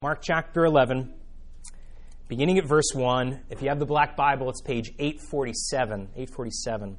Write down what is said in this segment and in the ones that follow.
Mark chapter 11, beginning at verse 1. If you have the Black Bible, it's page 847. 847.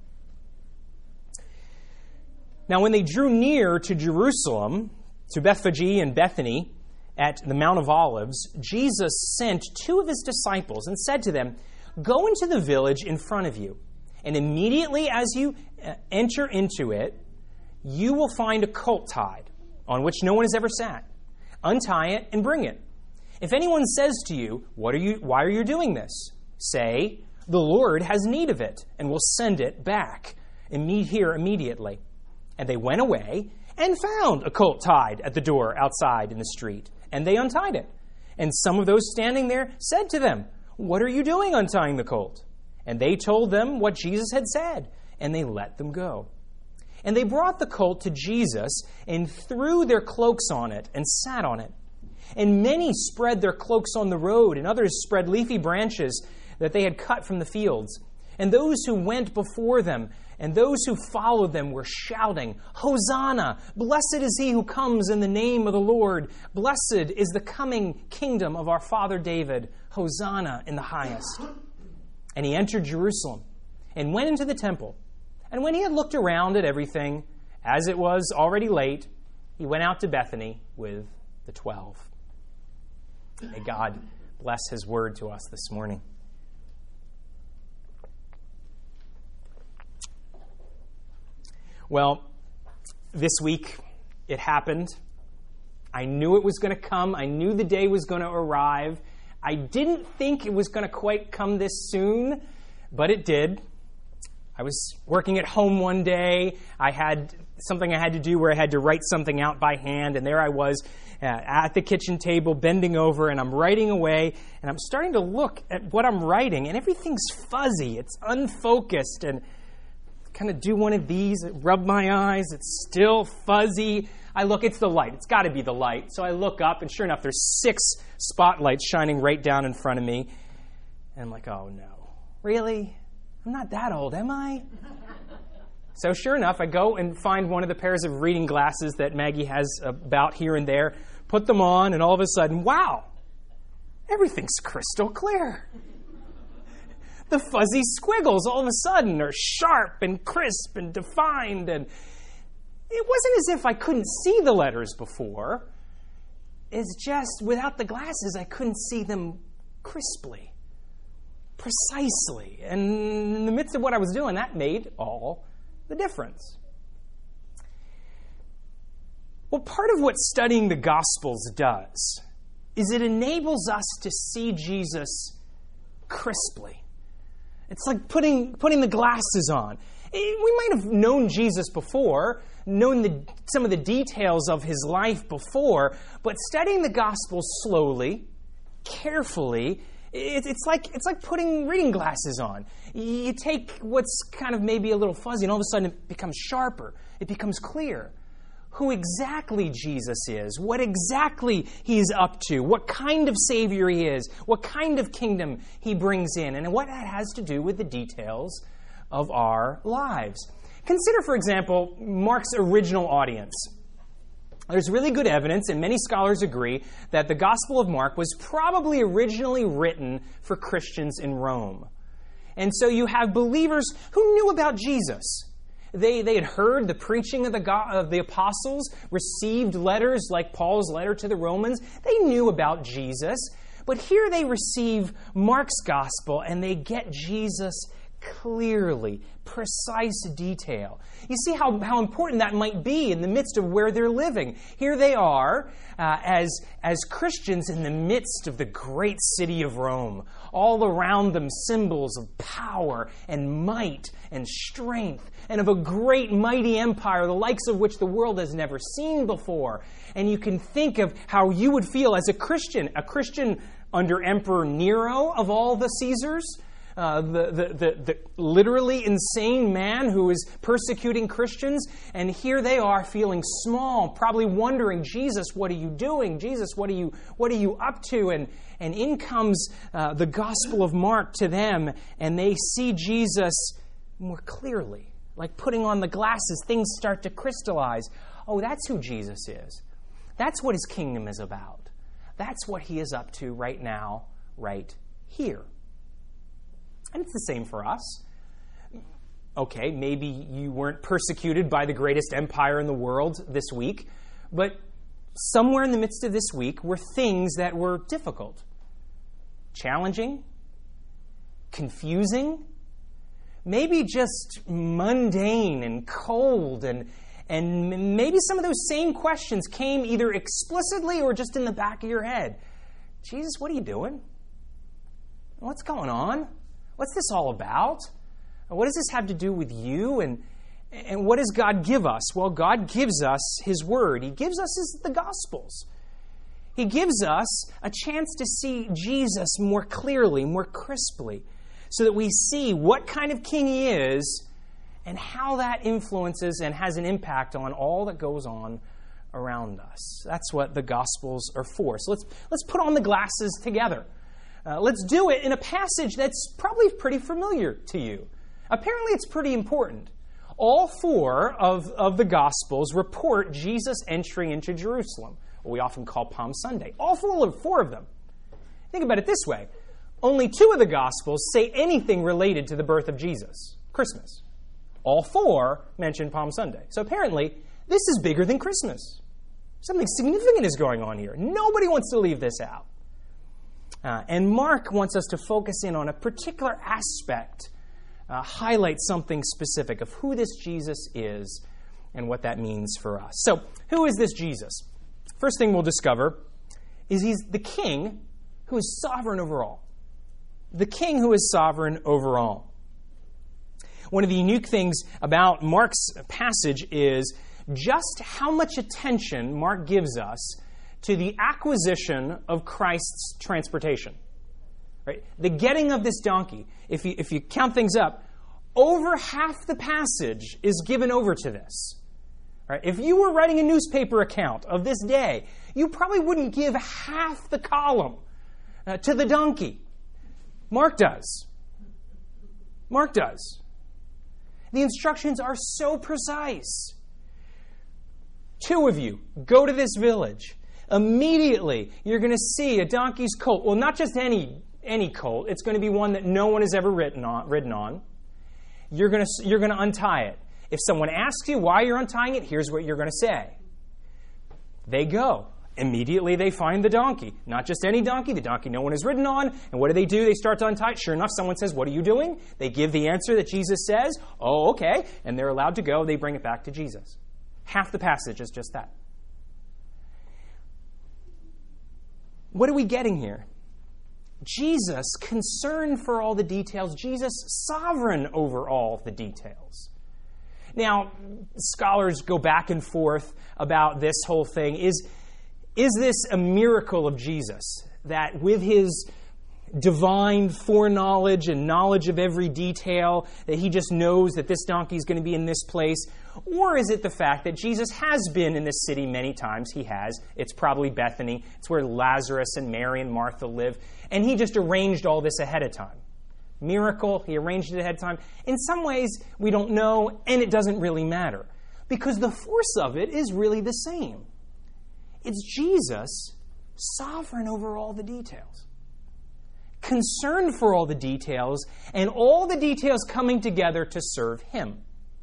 Now, when they drew near to Jerusalem, to Bethphage and Bethany, at the Mount of Olives, Jesus sent two of his disciples and said to them, "Go into the village in front of you, and immediately as you enter into it, you will find a colt tied, on which no one has ever sat. Untie it and bring it. If anyone says to you, why are you doing this? Say, the Lord has need of it, and will send it back here immediately." And they went away and found a colt tied at the door outside in the street, and they untied it. And some of those standing there said to them, "What are you doing untying the colt?" And they told them what Jesus had said, and they let them go. And they brought the colt to Jesus and threw their cloaks on it and sat on it. And many spread their cloaks on the road, and others spread leafy branches that they had cut from the fields. And those who went before them and those who followed them were shouting, "Hosanna! Blessed is he who comes in the name of the Lord. Blessed is the coming kingdom of our father David. Hosanna in the highest." And he entered Jerusalem and went into the temple. And when he had looked around at everything, as it was already late, he went out to Bethany with the 12. May God bless his word to us this morning. Well, this week it happened. I knew it was going to come. I knew the day was going to arrive. I didn't think it was going to quite come this soon, but it did. I was working at home one day. I had something I had to do where I had to write something out by hand, and there I was at the kitchen table, bending over, and I'm writing away, and I'm starting to look at what I'm writing, and everything's fuzzy. It's unfocused, and kind of do one of these, rub my eyes, it's still fuzzy. I look, it's the light. It's got to be the light. So I look up, and sure enough, there's 6 spotlights shining right down in front of me. And I'm like, oh no. Really? I'm not that old, am I? So sure enough, I go and find one of the pairs of reading glasses that Maggie has about here and there, put them on, and all of a sudden, wow, everything's crystal clear. The fuzzy squiggles all of a sudden are sharp and crisp and defined, and it wasn't as if I couldn't see the letters before. It's just without the glasses, I couldn't see them crisply, precisely. And in the midst of what I was doing, that made all the difference. Well, part of what studying the Gospels does is it enables us to see Jesus crisply. It's like putting the glasses on. We might have known Jesus before, known some of the details of his life before, but studying the Gospels slowly, carefully, it's like putting reading glasses on. You take what's kind of maybe a little fuzzy, and all of a sudden it becomes sharper. It becomes clear who exactly Jesus is, what exactly he's up to, what kind of Savior he is, what kind of kingdom he brings in, and what that has to do with the details of our lives. Consider, for example, Mark's original audience. There's really good evidence, and many scholars agree, that the Gospel of Mark was probably originally written for Christians in Rome. And so you have believers who knew about Jesus. They had heard the preaching of the apostles, received letters like Paul's letter to the Romans. They knew about Jesus. But here they receive Mark's gospel, and they get Jesus clearly, precise detail. You see how important that might be in the midst of where they're living. Here they are as Christians in the midst of the great city of Rome. All around them symbols of power and might and strength and of a great mighty empire, the likes of which the world has never seen before. And you can think of how you would feel as a Christian under Emperor Nero of all the Caesars, the literally insane man who is persecuting Christians, and here they are feeling small, probably wondering, Jesus, what are you doing? Jesus, what are you up to? And in comes the Gospel of Mark to them, and they see Jesus more clearly. Like putting on the glasses, things start to crystallize. Oh, that's who Jesus is. That's what his kingdom is about. That's what he is up to right now, right here. And it's the same for us. Okay, maybe you weren't persecuted by the greatest empire in the world this week, but somewhere in the midst of this week were things that were difficult, challenging, confusing, maybe just mundane and cold, and maybe some of those same questions came either explicitly or just in the back of your head. Jesus, what are you doing? What's going on? What's this all about? What does this have to do with you? And what does God give us? Well, God gives us His Word. He gives us the Gospels. He gives us a chance to see Jesus more clearly, more crisply, so that we see what kind of king He is and how that influences and has an impact on all that goes on around us. That's what the Gospels are for. So let's put on the glasses together. Let's do it in a passage that's probably pretty familiar to you. Apparently, it's pretty important. All four of the Gospels report Jesus entering into Jerusalem, what we often call Palm Sunday. All four of them. Think about it this way. Only two of the Gospels say anything related to the birth of Jesus, Christmas. All four mention Palm Sunday. So apparently, this is bigger than Christmas. Something significant is going on here. Nobody wants to leave this out. And Mark wants us to focus in on a particular aspect, highlight something specific of who this Jesus is and what that means for us. So, who is this Jesus? First thing we'll discover is he's the king who is sovereign over all. The king who is sovereign over all. One of the unique things about Mark's passage is just how much attention Mark gives us to the acquisition of Christ's transportation. Right? The getting of this donkey, if you count things up, over half the passage is given over to this. Right? If you were writing a newspaper account of this day, you probably wouldn't give half the column to the donkey. Mark does. Mark does. The instructions are so precise. Two of you go to this village. Immediately, you're going to see a donkey's colt. Well, not just any colt. It's going to be one that no one has ever ridden on. You're going to untie it. If someone asks you why you're untying it, here's what you're going to say. They go. Immediately, they find the donkey. Not just any donkey, the donkey no one has ridden on. And what do? They start to untie it. Sure enough, someone says, what are you doing? They give the answer that Jesus says. Oh, okay. And they're allowed to go. They bring it back to Jesus. Half the passage is just that. What are we getting here? Jesus concerned for all the details. Jesus sovereign over all the details. Now, scholars go back and forth about this whole thing. Is this a miracle of Jesus? That with his divine foreknowledge and knowledge of every detail, that he just knows that this donkey is going to be in this place? Or is it the fact that Jesus has been in this city many times? He has. It's probably Bethany. It's where Lazarus and Mary and Martha live. And he just arranged all this ahead of time. Miracle, he arranged it ahead of time. In some ways, we don't know, and it doesn't really matter. Because the force of it is really the same. It's Jesus sovereign over all the details. Concerned for all the details, and all the details coming together to serve him.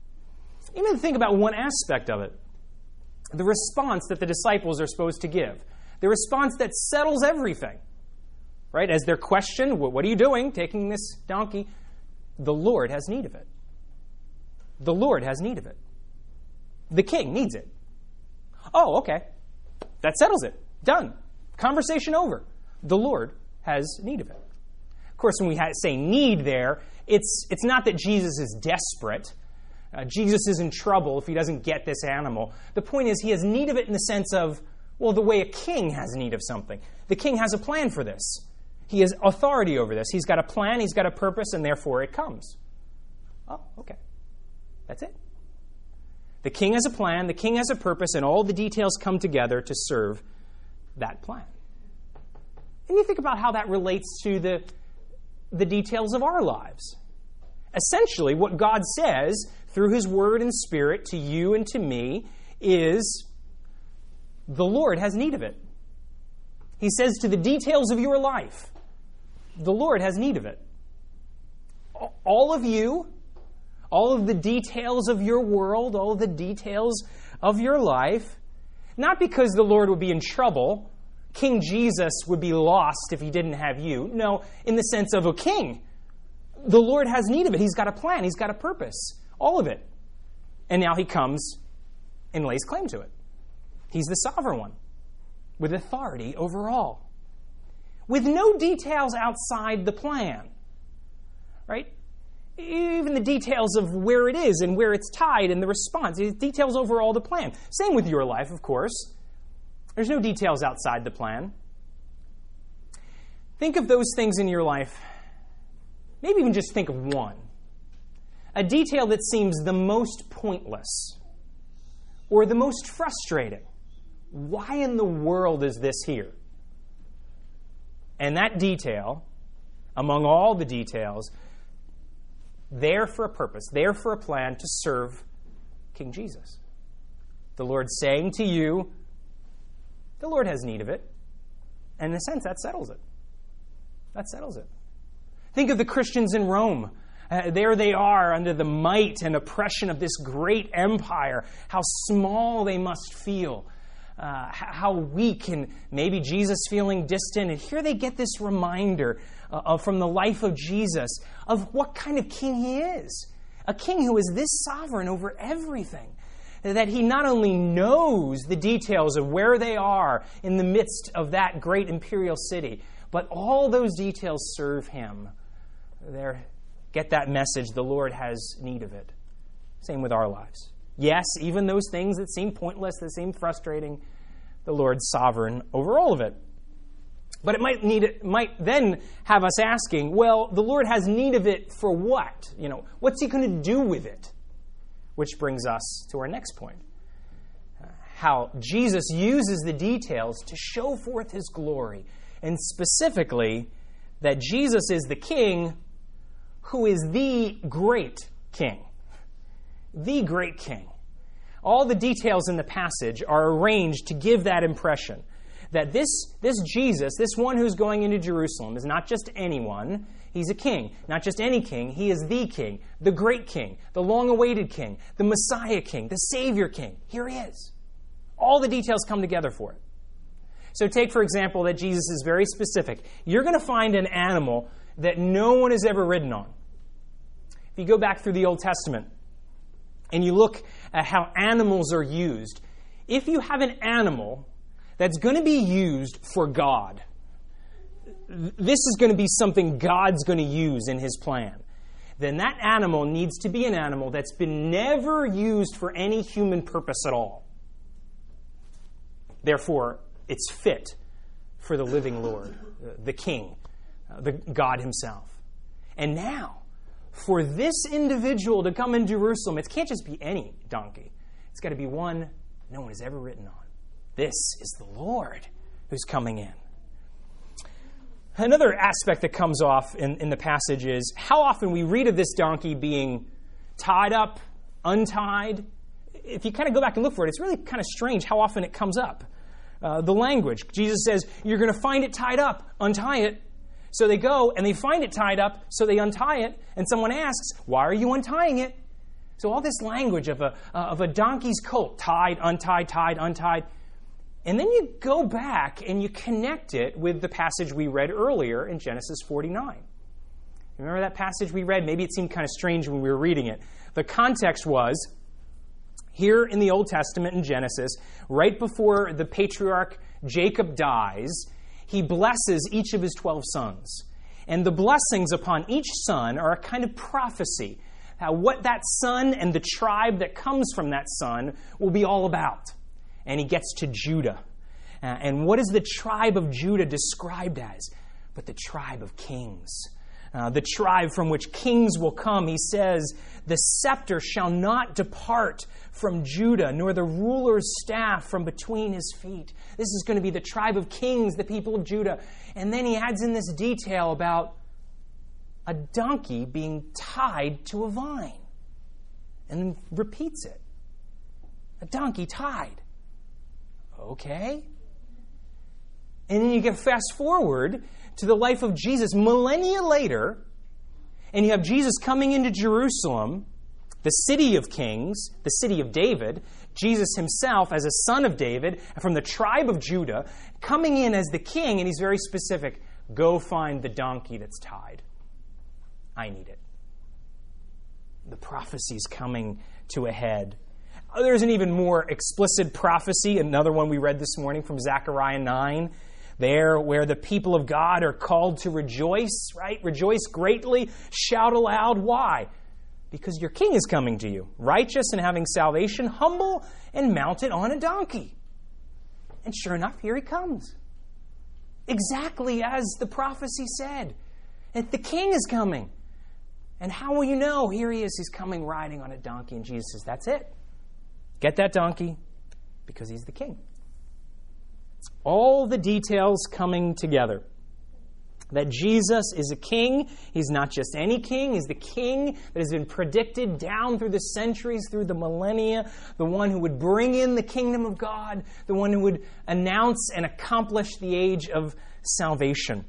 Even think about one aspect of it. The response that the disciples are supposed to give. The response that settles everything. Right? As they're questioned, what are you doing taking this donkey? The Lord has need of it. The Lord has need of it. The king needs it. Oh, okay. That settles it. Done. Conversation over. The Lord has need of it. Of course, when we say need there, it's not that Jesus is desperate. Jesus is in trouble if he doesn't get this animal. The point is he has need of it in the sense of, well, the way a king has need of something. The king has a plan for this. He has authority over this. He's got a plan, he's got a purpose, and therefore it comes. Oh, okay. That's it. The king has a plan, the king has a purpose, and all the details come together to serve that plan. And you think about how that relates to the details of our lives. Essentially, what God says through his word and spirit to you and to me is the Lord has need of it. He says to the details of your life, the Lord has need of it. All of you, all of the details of your world, all of the details of your life, not because the Lord would be in trouble, King Jesus would be lost if he didn't have you. No, in the sense of a king. The Lord has need of it. He's got a plan. He's got a purpose. All of it. And now he comes and lays claim to it. He's the sovereign one with authority over all, with no details outside the plan. Right? Even the details of where it is and where it's tied and the response. Details over all the plan. Same with your life, of course. There's no details outside the plan. Think of those things in your life. Maybe even just think of one. A detail that seems the most pointless or the most frustrating. Why in the world is this here? And that detail, among all the details, there for a purpose, there for a plan to serve King Jesus. The Lord's saying to you, the Lord has need of it. And in a sense, that settles it. That settles it. Think of the Christians in Rome. There they are under the might and oppression of this great empire. How small they must feel. How weak, and maybe Jesus feeling distant. And here they get this reminder from the life of Jesus of what kind of king he is. A king who is this sovereign over everything. That he not only knows the details of where they are in the midst of that great imperial city, but all those details serve him. There, get that message. The Lord has need of it. Same with our lives. Yes, even those things that seem pointless, that seem frustrating, the Lord's sovereign over all of it. But it might then have us asking, well, the Lord has need of it for what? What's he going to do with it? Which brings us to our next point. How Jesus uses the details to show forth his glory. And specifically, that Jesus is the king who is the great king. The great king. All the details in the passage are arranged to give that impression. That this Jesus, this one who's going into Jerusalem, is not just anyone. He's a king. Not just any king. He is the king, the great king, the long-awaited king, the Messiah king, the Savior king. Here he is. All the details come together for it. So take, for example, that Jesus is very specific. You're going to find an animal that no one has ever ridden on. If you go back through the Old Testament and you look at how animals are used, if you have an animal that's going to be used for God, this is going to be something God's going to use in his plan, then that animal needs to be an animal that's been never used for any human purpose at all. Therefore, it's fit for the living Lord, the King, the God himself. And now, for this individual to come in Jerusalem, it can't just be any donkey. It's got to be one no one has ever ridden on. This is the Lord who's coming in. Another aspect that comes off in the passage is how often we read of this donkey being tied up, untied. If you kind of go back and look for it, it's really kind of strange how often it comes up. The language. Jesus says, you're going to find it tied up, untie it. So they go and they find it tied up, so they untie it. And someone asks, why are you untying it? So all this language of a donkey's colt, tied, untied. And then you go back and you connect it with the passage we read earlier in Genesis 49. Remember that passage we read? Maybe it seemed kind of strange when we were reading it. The context was, here in the Old Testament in Genesis, right before the patriarch Jacob dies, he blesses each of his 12 sons. And the blessings upon each son are a kind of prophecy, what that son and the tribe that comes from that son will be all about. And he gets to Judah. And what is the tribe of Judah described as? But the tribe of kings. The tribe from which kings will come. He says, the scepter shall not depart from Judah, nor the ruler's staff from between his feet. This is going to be the tribe of kings, the people of Judah. And then he adds in this detail about a donkey being tied to a vine. And then repeats it. A donkey tied. Okay. And then you get fast forward to the life of Jesus millennia later, and you have Jesus coming into Jerusalem, the city of kings, the city of David, Jesus himself as a son of David, from the tribe of Judah, coming in as the king, and he's very specific. Go find the donkey that's tied. I need it. The prophecy is coming to a head. There's an even more explicit prophecy, another one we read this morning from Zechariah 9, there where the people of God are called to rejoice, right? Rejoice greatly, shout aloud. Why? Because your king is coming to you, righteous and having salvation, humble and mounted on a donkey. And sure enough, here he comes. Exactly as the prophecy said. That the king is coming. And how will you know? Here he is, he's coming riding on a donkey. And Jesus says, that's it. Get that donkey, because he's the king. All the details coming together. That Jesus is a king. He's not just any king. He's the king that has been predicted down through the centuries, through the millennia. The one who would bring in the kingdom of God. The one who would announce and accomplish the age of salvation.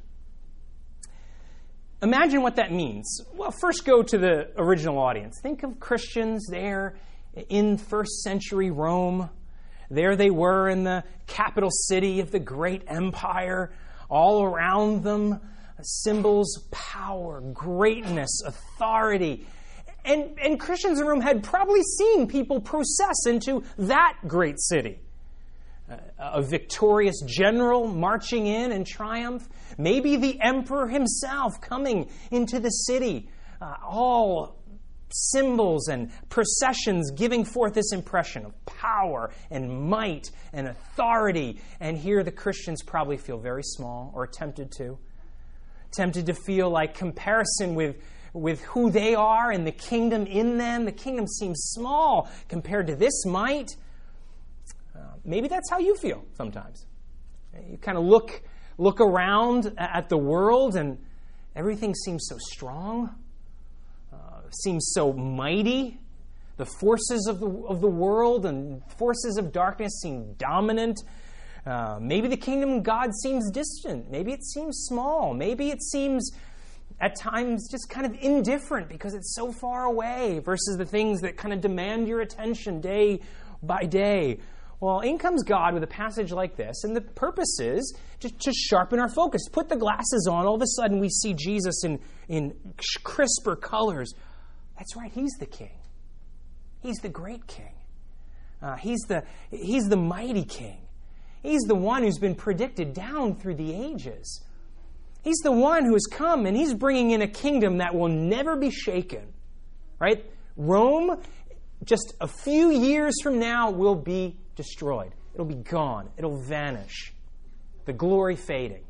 Imagine what that means. Well, first go to the original audience. Think of Christians there in first century Rome. There they were in the capital city of the great empire. All around them, symbols of power, greatness, authority. And Christians in Rome had probably seen people process into that great city. A victorious general marching in triumph. Maybe the emperor himself coming into the city. All symbols and processions giving forth this impression of power and might and authority. And here the Christians probably feel very small, or tempted to feel like comparison with who they are and the kingdom in them. The kingdom seems small compared to this might. Maybe that's how you feel sometimes. You kind of look around at the world and everything seems so strong. Seems so mighty. The forces of the world and forces of darkness seem dominant. Maybe the kingdom of God seems distant. Maybe it seems small. Maybe it seems at times just kind of indifferent because it's so far away versus the things that kind of demand your attention day by day. Well, in comes God with a passage like this, and the purpose is to sharpen our focus. Put the glasses on. All of a sudden we see Jesus in crisper colors. That's right, he's the king. He's the great king. He's the mighty king. He's the one who's been predicted down through the ages. He's the one who has come, and he's bringing in a kingdom that will never be shaken. Right? Rome, just a few years from now, will be destroyed. It'll be gone. It'll vanish. The glory fading.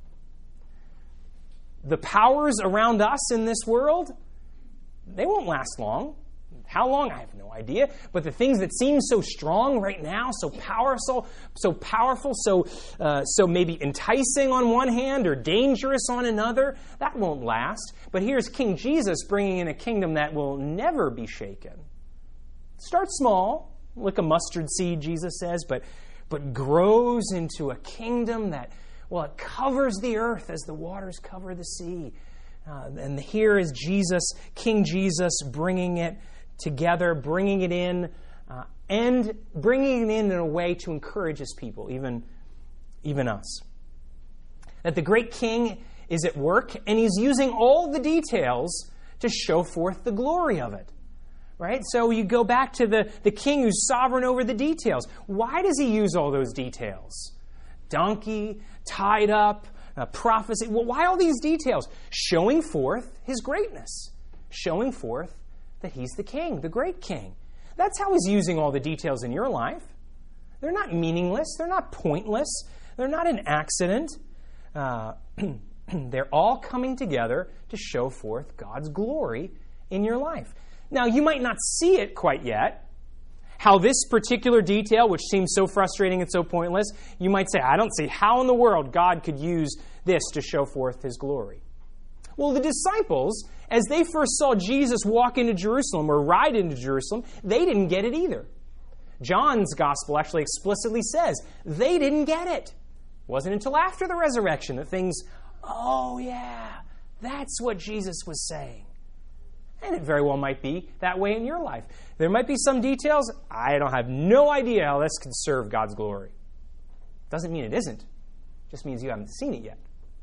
The powers around us in this world, they won't last long. How long? I have no idea. But the things that seem so strong right now, so powerful, so maybe enticing on one hand or dangerous on another, that won't last. But here's King Jesus bringing in a kingdom that will never be shaken. Start small, like a mustard seed, Jesus says, but grows into a kingdom that, well, it covers the earth as the waters cover the sea. And here is Jesus, King Jesus, bringing it together, bringing it in, and bringing it in a way to encourage his people, even us. That the great king is at work, and he's using all the details to show forth the glory of it. Right? So you go back to the king who's sovereign over the details. Why does he use all those details? Donkey, tied up, prophecy. Well, why all these details? Showing forth his greatness. Showing forth that he's the king, the great king. That's how he's using all the details in your life. They're not meaningless. They're not pointless. They're not an accident. They're all coming together to show forth God's glory in your life. Now, you might not see it quite yet. How this particular detail, which seems so frustrating and so pointless, you might say, I don't see how in the world God could use this to show forth his glory. Well, the disciples, as they first saw Jesus walk into Jerusalem or ride into Jerusalem, they didn't get it either. John's gospel actually explicitly says they didn't get it. It wasn't until after the resurrection that things, oh yeah, that's what Jesus was saying. And it very well might be that way in your life. There might be some details, I have no idea how this can serve God's glory. Doesn't mean it isn't. Just means you haven't seen it yet.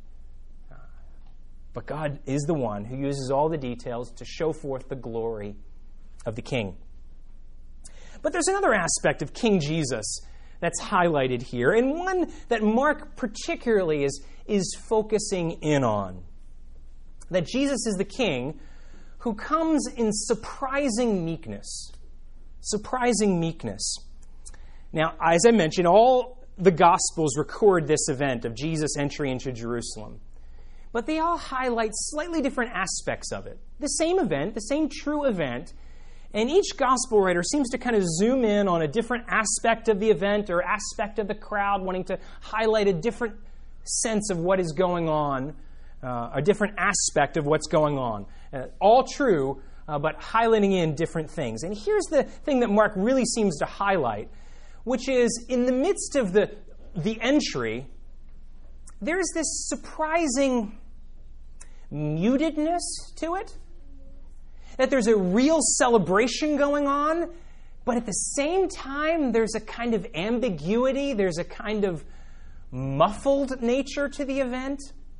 But God is the one who uses all the details to show forth the glory of the King. But there's another aspect of King Jesus that's highlighted here, and one that Mark particularly is focusing in on. That Jesus is the King who comes in surprising meekness. Surprising meekness. Now, as I mentioned, all the Gospels record this event of Jesus' entry into Jerusalem. But they all highlight slightly different aspects of it. The same event, the same true event, and each Gospel writer seems to kind of zoom in on a different aspect of the event or aspect of the crowd, wanting to highlight a different sense of what is going on, a different aspect of what's going on. All true, but highlighting in different things. And here's the thing that Mark really seems to highlight, which is in the midst of the entry, there's this surprising mutedness to it. That there's a real celebration going on, but at the same time, there's a kind of ambiguity, there's a kind of muffled nature to the event.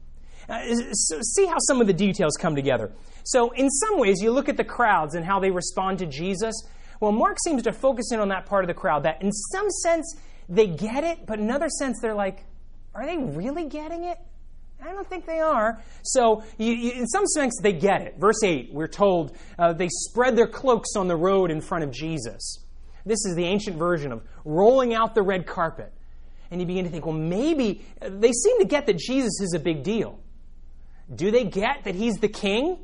So see how some of the details come together. So in some ways, you look at the crowds and how they respond to Jesus. Well, Mark seems to focus in on that part of the crowd that in some sense they get it, but in another sense they're like, are they really getting it? I don't think they are. So in some sense they get it. Verse 8, we're told they spread their cloaks on the road in front of Jesus. This is the ancient version of rolling out the red carpet. And you begin to think, well, maybe they seem to get that Jesus is a big deal. Do they get that he's the king?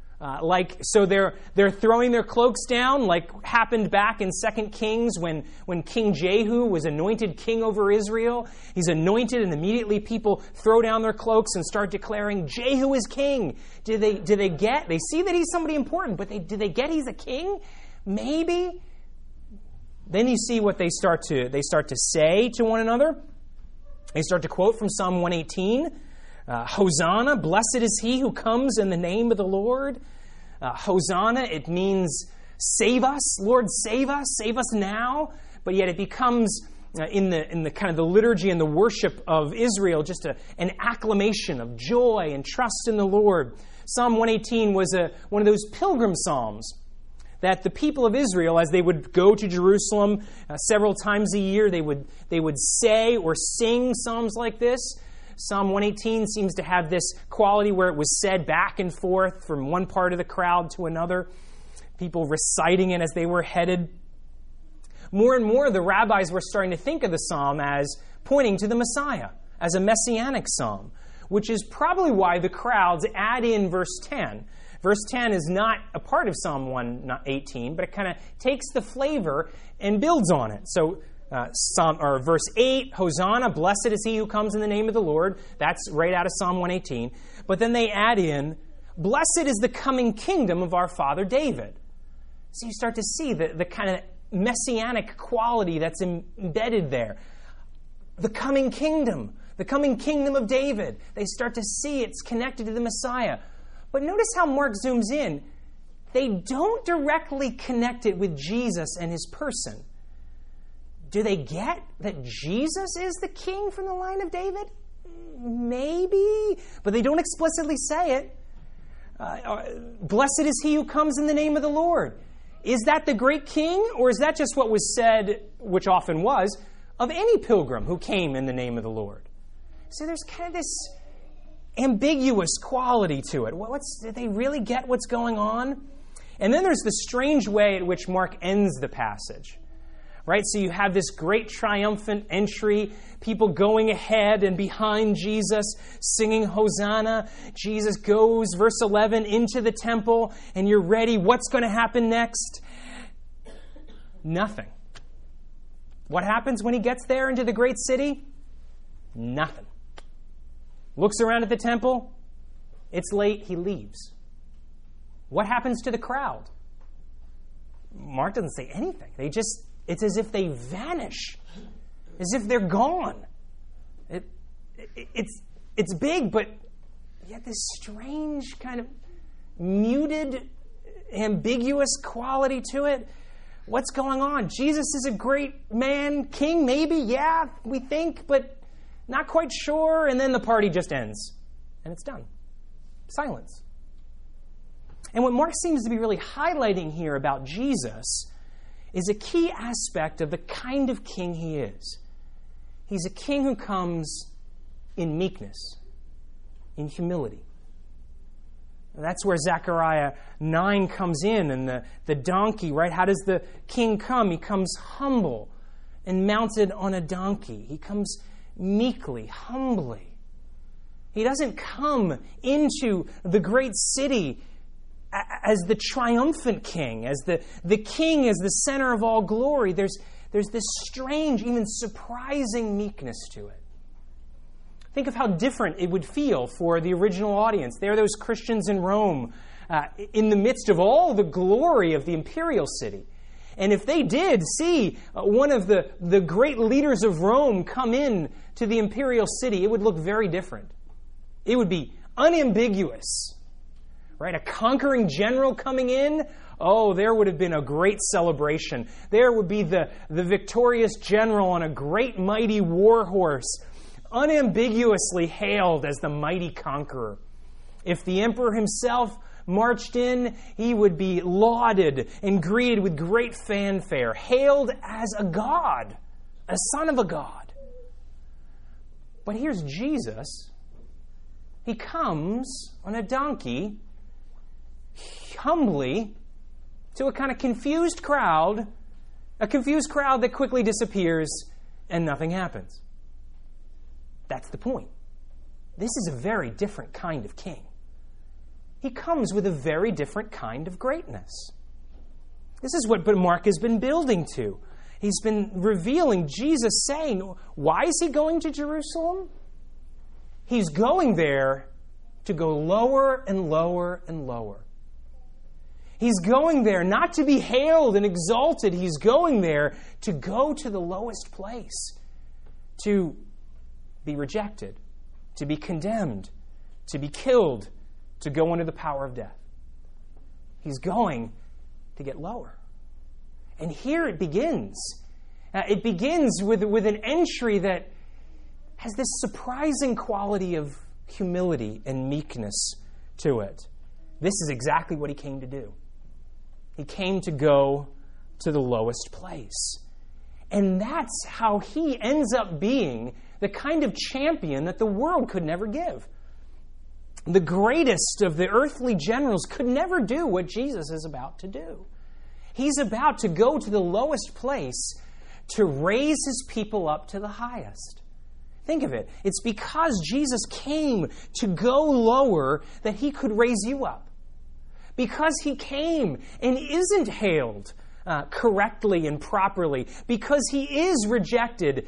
So they're throwing their cloaks down, like happened back in 2 Kings when King Jehu was anointed king over Israel. He's anointed, and immediately people throw down their cloaks and start declaring, Jehu is king. Do they get? They see that he's somebody important, but do they get he's a king? Maybe. Then you see what they start to say to one another. They start to quote from Psalm 118. Hosanna, blessed is he who comes in the name of the Lord. Hosanna, it means save us, Lord, save us now. But yet it becomes, in the kind of the liturgy and the worship of Israel, just an acclamation of joy and trust in the Lord. Psalm 118 was one of those pilgrim psalms that the people of Israel, as they would go to Jerusalem several times a year, they would say or sing psalms like this. Psalm 118 seems to have this quality where it was said back and forth from one part of the crowd to another, people reciting it as they were headed. More and more, the rabbis were starting to think of the psalm as pointing to the Messiah, as a messianic psalm, which is probably why the crowds add in verse 10. Verse 10 is not a part of Psalm 118, but it kind of takes the flavor and builds on it. So verse 8, Hosanna, blessed is he who comes in the name of the Lord. That's right out of Psalm 118. But then they add in, blessed is the coming kingdom of our father David. So you start to see the kind of messianic quality that's embedded there. The coming kingdom of David. They start to see it's connected to the Messiah. But notice how Mark zooms in. They don't directly connect it with Jesus and his person. Do they get that Jesus is the king from the line of David? Maybe, but they don't explicitly say it. Blessed is he who comes in the name of the Lord. Is that the great king, or is that just what was said, which often was, of any pilgrim who came in the name of the Lord? So there's kind of this ambiguous quality to it. Did they really get what's going on? And then there's the strange way in which Mark ends the passage. Right? So you have this great triumphant entry, people going ahead and behind Jesus, singing Hosanna. Jesus goes, verse 11, into the temple, and you're ready. What's going to happen next? Nothing. What happens when he gets there into the great city? Nothing. Looks around at the temple. It's late. He leaves. What happens to the crowd? Mark doesn't say anything. It's as if they vanish, as if they're gone. it's big, but yet this strange kind of muted, ambiguous quality to it. What's going on? Jesus is a great man, king, maybe, yeah, we think, but not quite sure. And then the party just ends, and it's done. Silence. And what Mark seems to be really highlighting here about Jesus is a key aspect of the kind of king he is. He's a king who comes in meekness, in humility. And that's where Zechariah 9 comes in, and the donkey, right? How does the king come? He comes humble and mounted on a donkey. He comes meekly, humbly. He doesn't come into the great city as the triumphant king, as the king as the center of all glory. There's this strange, even surprising meekness to it. Think of how different it would feel for the original audience. There are those Christians in Rome in the midst of all the glory of the imperial city. And if they did see one of the great leaders of Rome come in to the imperial city, it would look very different. It would be unambiguous. Right? A conquering general coming in, oh, there would have been a great celebration. There would be the victorious general on a great mighty war horse, unambiguously hailed as the mighty conqueror. If the emperor himself marched in, he would be lauded and greeted with great fanfare, hailed as a god, a son of a god. But here's Jesus. He comes on a donkey, humbly, to a kind of confused crowd, a confused crowd that quickly disappears and nothing happens. That's the point. This is a very different kind of king. He comes with a very different kind of greatness. This is what Mark has been building to. He's been revealing Jesus saying, why is he going to Jerusalem? He's going there to go lower and lower and lower. He's going there not to be hailed and exalted. He's going there to go to the lowest place, to be rejected, to be condemned, to be killed, to go under the power of death. He's going to get lower. And here it begins. It begins with an entry that has this surprising quality of humility and meekness to it. This is exactly what he came to do. He came to go to the lowest place. And that's how he ends up being the kind of champion that the world could never give. The greatest of the earthly generals could never do what Jesus is about to do. He's about to go to the lowest place to raise his people up to the highest. Think of it. It's because Jesus came to go lower that he could raise you up. Because he came and isn't hailed correctly and properly, because he is rejected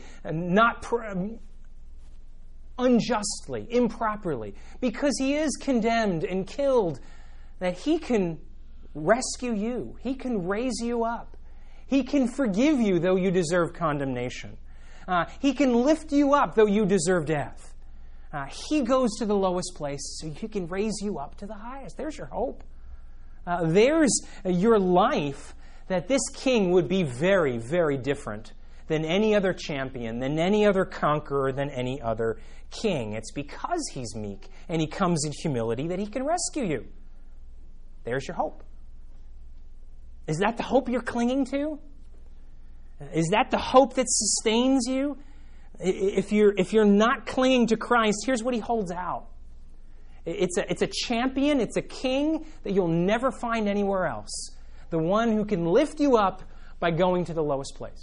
unjustly, improperly, because he is condemned and killed, that he can rescue you. He can raise you up. He can forgive you though you deserve condemnation. He can lift you up though you deserve death. He goes to the lowest place so he can raise you up to the highest. There's your hope. There's your life, that this king would be very, very different than any other champion, than any other conqueror, than any other king. It's because he's meek and he comes in humility that he can rescue you. There's your hope. Is that the hope you're clinging to? Is that the hope that sustains you? If you're not clinging to Christ, here's what he holds out. It's a champion, it's a king that you'll never find anywhere else. The one who can lift you up by going to the lowest place.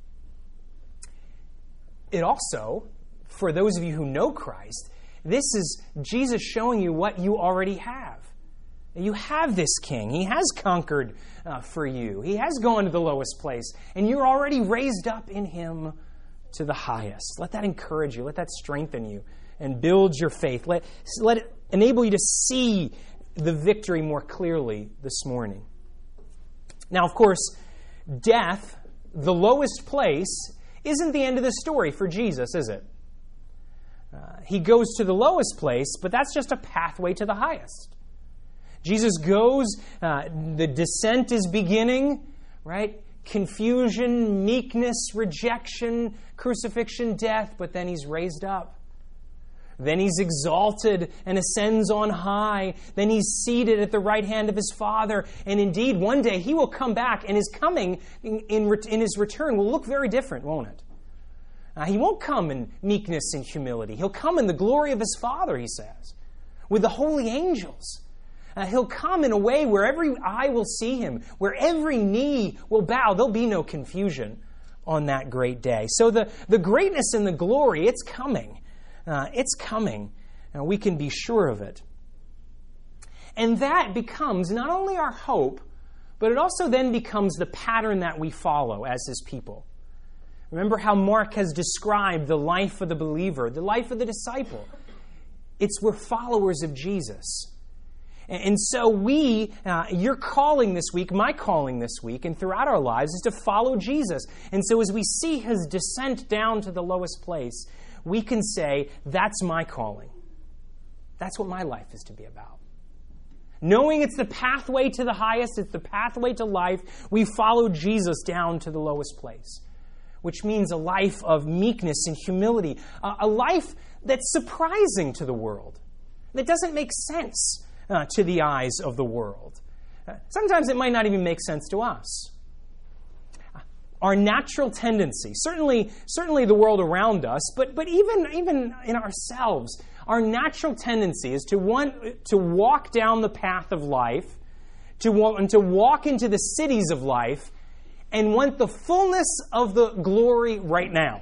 It also, for those of you who know Christ, this is Jesus showing you what you already have. You have this king. He has conquered for you. He has gone to the lowest place, and you're already raised up in him to the highest. Let that encourage you. Let that strengthen you and build your faith. Let it enable you to see the victory more clearly this morning. Now, of course, death, the lowest place, isn't the end of the story for Jesus, is it? He goes to the lowest place, but that's just a pathway to the highest. Jesus goes, the descent is beginning, right? Confusion, meekness, rejection, crucifixion, death, but then he's raised up. Then he's exalted and ascends on high. Then he's seated at the right hand of his Father. And indeed, one day he will come back, and his coming in his return will look very different, won't it? He won't come in meekness and humility. He'll come in the glory of his Father, he says, with the holy angels. He'll come in a way where every eye will see him, where every knee will bow. There'll be no confusion on that great day. So the greatness and the glory, it's coming. It's coming. We can be sure of it. And that becomes not only our hope, but it also then becomes the pattern that we follow as his people. Remember how Mark has described the life of the believer, the life of the disciple. We're followers of Jesus. And so your calling this week, my calling this week, and throughout our lives is to follow Jesus. And so as we see his descent down to the lowest place, we can say, that's my calling. That's what my life is to be about. Knowing it's the pathway to the highest, it's the pathway to life, we follow Jesus down to the lowest place, which means a life of meekness and humility, a life that's surprising to the world, that doesn't make sense to the eyes of the world. Sometimes it might not even make sense to us. Our natural tendency, certainly the world around us, but even in ourselves, our natural tendency is to want to walk down the path of life, to walk into the cities of life, and want the fullness of the glory right now.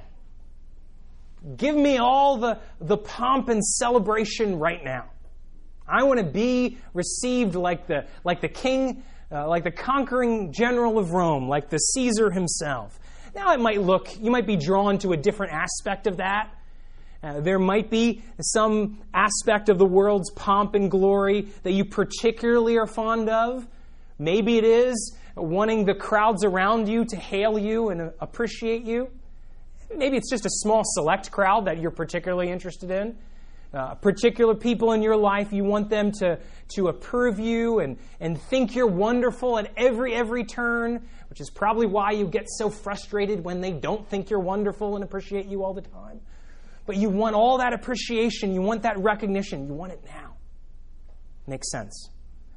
Give me all the pomp and celebration right now. I want to be received like the king, like the conquering general of Rome, like the Caesar himself. Now you might be drawn to a different aspect of that. There might be some aspect of the world's pomp and glory that you particularly are fond of. Maybe it is wanting the crowds around you to hail you and appreciate you. Maybe it's just a small select crowd that you're particularly interested in. Particular people in your life, you want them to approve you and think you're wonderful at every turn, which is probably why you get so frustrated when they don't think you're wonderful and appreciate you all the time. But you want all that appreciation, you want that recognition, you want it now. Makes sense.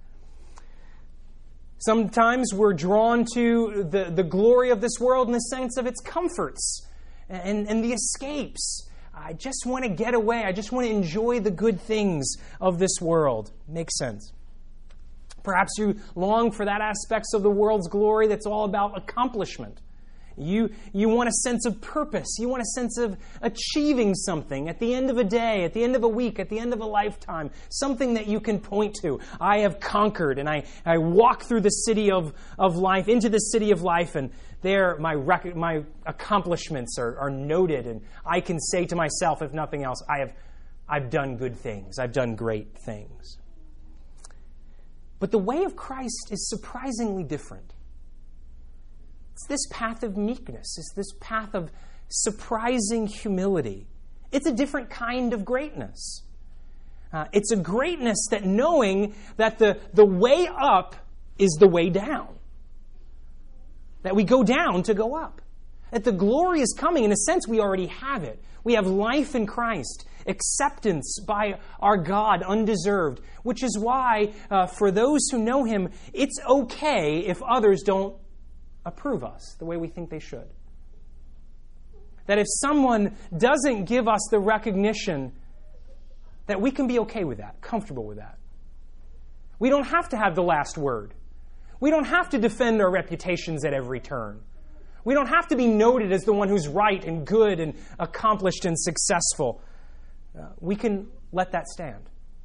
Sometimes we're drawn to the glory of this world in the sense of its comforts and the escapes. I just want to get away. I just want to enjoy the good things of this world. Makes sense. Perhaps you long for that aspects of the world's glory that's all about accomplishment. You want a sense of purpose. You want a sense of achieving something at the end of a day, at the end of a week, at the end of a lifetime. Something that you can point to. I have conquered, and I walk through the city of life, into the city of life, and there my accomplishments are noted, and I can say to myself, if nothing else, I've done good things. I've done great things. But the way of Christ is surprisingly different. It's this path of meekness. It's this path of surprising humility. It's a different kind of greatness. It's a greatness that knowing that the way up is the way down. That we go down to go up. That the glory is coming. In a sense, we already have it. We have life in Christ, acceptance by our God, undeserved, which is why, for those who know Him, it's okay if others don't approve us the way we think they should. That if someone doesn't give us the recognition, that we can be okay with that, comfortable with that. We don't have to have the last word. We don't have to defend our reputations at every turn. We don't have to be noted as the one who's right and good and accomplished and successful. We can let that stand.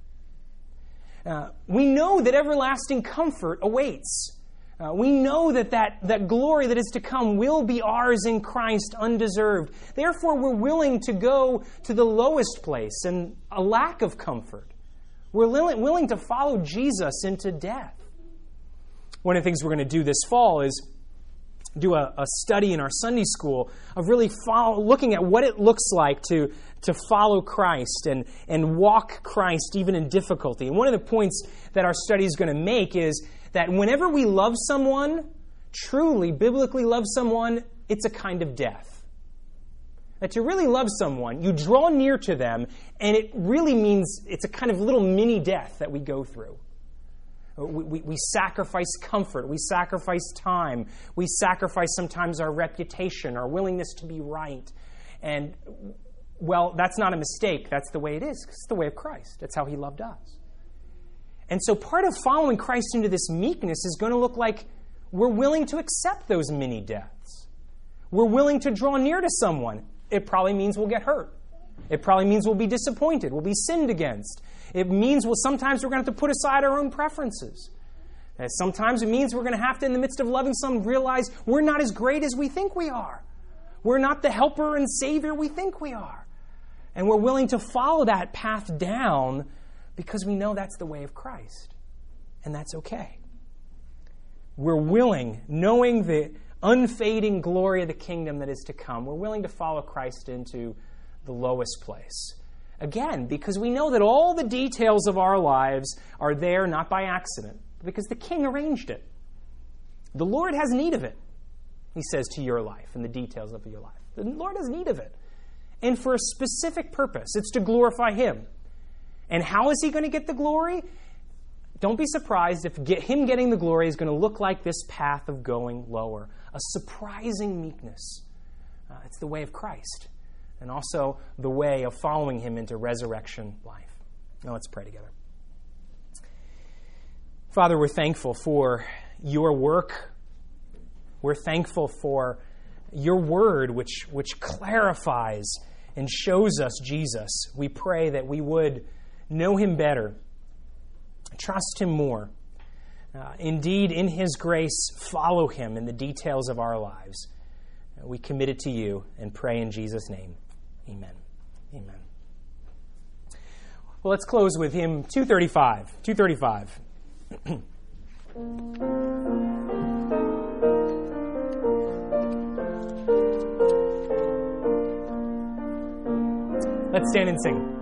We know that everlasting comfort awaits. We know that glory that is to come will be ours in Christ undeserved. Therefore, we're willing to go to the lowest place and a lack of comfort. We're willing to follow Jesus into death. One of the things we're going to do this fall is do a study in our Sunday school of really looking at what it looks like to to follow Christ and walk Christ even in difficulty. And one of the points that our study is going to make is that whenever we love someone, truly, biblically love someone, it's a kind of death. That to really love someone, you draw near to them, and it really means it's a kind of little mini death that we go through. We sacrifice comfort. We sacrifice time. We sacrifice sometimes our reputation, our willingness to be right. And, well, that's not a mistake. That's the way it is. It's the way of Christ. That's how he loved us. And so part of following Christ into this meekness is going to look like we're willing to accept those mini deaths. We're willing to draw near to someone. It probably means we'll get hurt. It probably means we'll be disappointed. We'll be sinned against. It means, well, sometimes we're going to have to put aside our own preferences. And sometimes it means we're going to have to, in the midst of loving someone, realize we're not as great as we think we are. We're not the helper and savior we think we are. And we're willing to follow that path down because we know that's the way of Christ. And that's okay. We're willing, knowing the unfading glory of the kingdom that is to come, we're willing to follow Christ into the lowest place. Again, because we know that all the details of our lives are there not by accident, but because the King arranged it. The Lord has need of it, he says, to your life and the details of your life. The Lord has need of it. And for a specific purpose. It's to glorify him. And how is he going to get the glory? Don't be surprised if him getting the glory is going to look like this path of going lower. A surprising meekness. It's the way of Christ. And also the way of following him into resurrection life. Now let's pray together. Father, we're thankful for your work. We're thankful for your word, which clarifies and shows us Jesus. We pray that we would know him better, trust him more. Indeed, in his grace, follow him in the details of our lives. We commit it to you and pray in Jesus' name. Amen. Amen. Well, let's close with hymn 235. 235. Let's stand and sing.